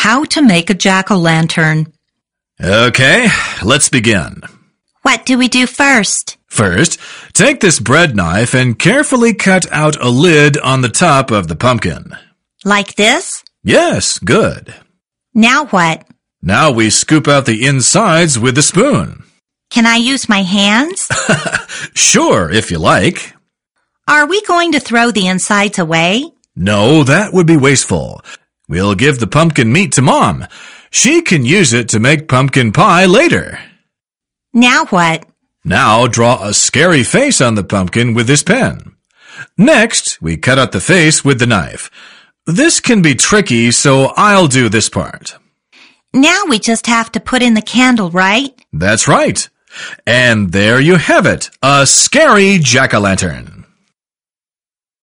how to make a jack-o'-lantern. Okay, let's begin. What do we do first? First, take this bread knife and carefully cut out a lid on the top of the pumpkin. Like this? Yes, good. Now what? Now we scoop out the insides with the spoon. Can I use my hands? Sure, if you like. Are we going to throw the insides away? No, that would be wasteful. We'll give the pumpkin meat to Mom. She can use it to make pumpkin pie later. Now what? Now draw a scary face on the pumpkin with this pen. Next, we cut out the face with the knife. This can be tricky, so I'll do this part. Now we just have to put in the candle, right? That's right. And there you have it, a scary jack-o'-lantern.